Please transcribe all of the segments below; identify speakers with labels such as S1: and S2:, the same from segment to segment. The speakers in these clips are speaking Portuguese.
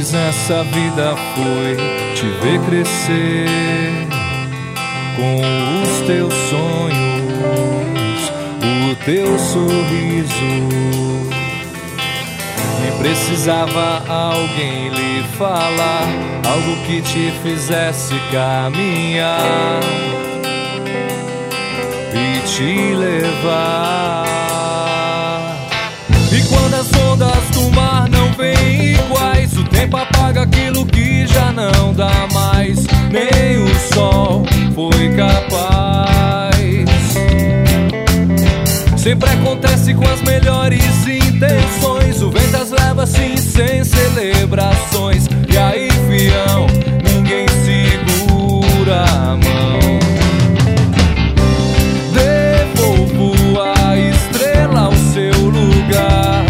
S1: quis nessa vida foi te ver crescer com os teus sonhos, o teu sorriso. Nem precisava alguém lhe falar algo que te fizesse caminhar e te levar. E quando as ondas do mar não vêm iguais, o tempo apaga aquilo que já não dá mais. Nem o sol foi capaz. Sempre acontece com as melhores intenções. O vento as leva assim sem celebrações. E aí, fião, ninguém segura a mão. Devolvo a estrela ao seu lugar.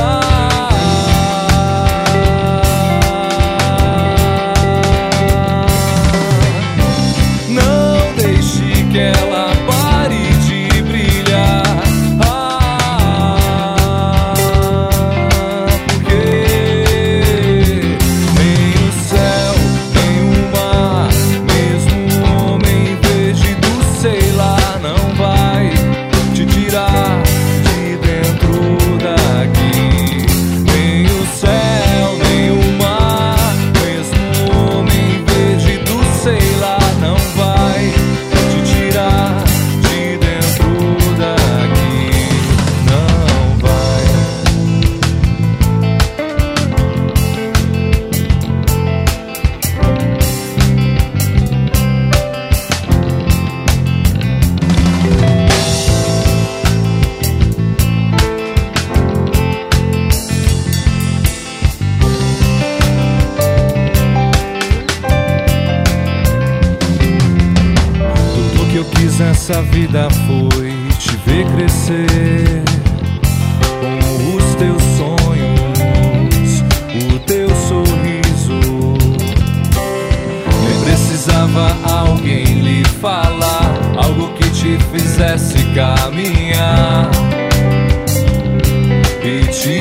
S1: Não deixe que ela pare de brilhar. Porque nem o céu, nem o mar, mesmo o homem verde do sei lá, não vai te tirar de dentro daqui. Nem o céu, nem o mar, mesmo o homem verde do sei lá, não vai te tirar de dentro daqui. Não vai. Tudo que eu quis nessa vida foi te ver crescer com os teus sonhos, o teu sorriso. Nem precisava alguém lhe falar algo que te fizesse caminhar e te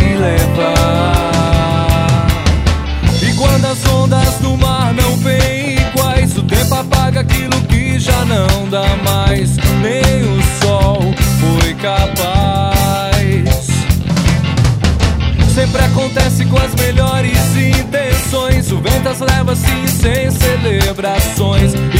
S1: levar. E quando as ondas do mar não vêm iguais, o tempo apaga aquilo que já não dá mais. Nem o sol foi capaz. Sempre acontece com as melhores intenções. O vento as leva assim sem celebrações.